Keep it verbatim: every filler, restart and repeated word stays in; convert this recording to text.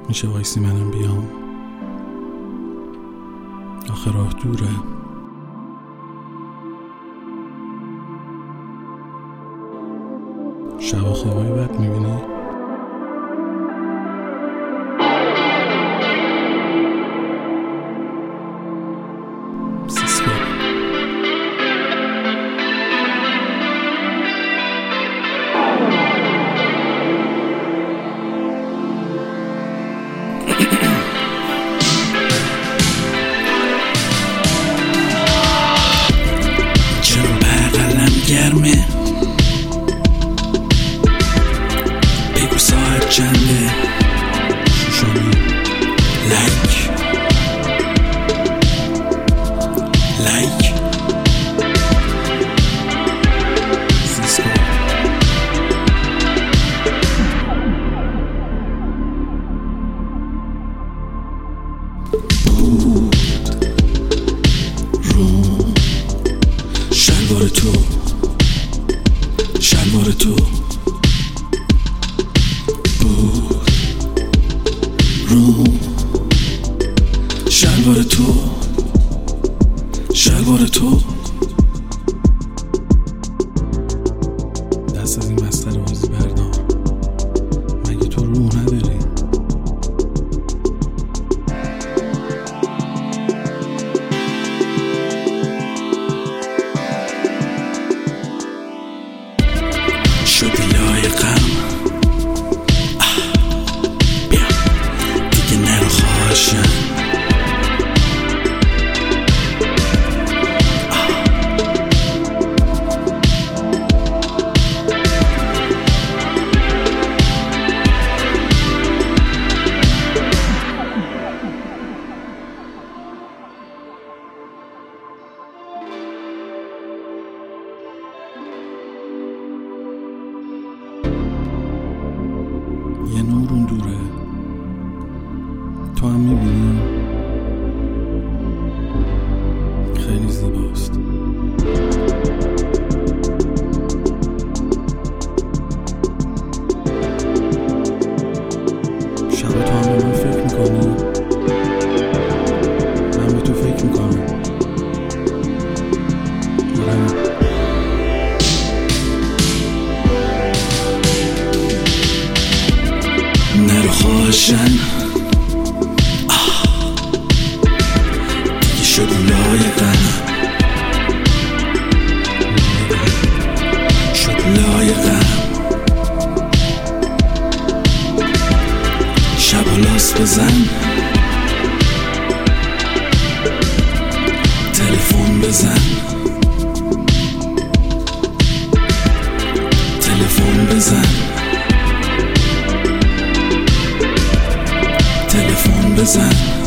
میشه وایسی منم بیام؟ آخه راه دوره. شب خوابای بد میبینی؟ سیسکو چرا بغلم گرمه؟ بگو ساعت چنده؟ شوشانی لایک لایک سیسکو بود رو شلوار تو شلوار تو بود رو شلوار تو شلوار تو دست از این بستر بازی بردار. مگه تو روح نداری؟ شدی لایقم، بیا دیگه نرو خواهشم. یه نور اون دوره، تو هم میبینی؟ خیلی زیباست. شب تو هم به من فکر میکنی؟ من به تو فکر میکنم. آره نرو خواهشن، دیگه شد لایقم، شد لایقم. شب و لاس بزن، تلفن بزن، تلفن بزن، تلفن بزن.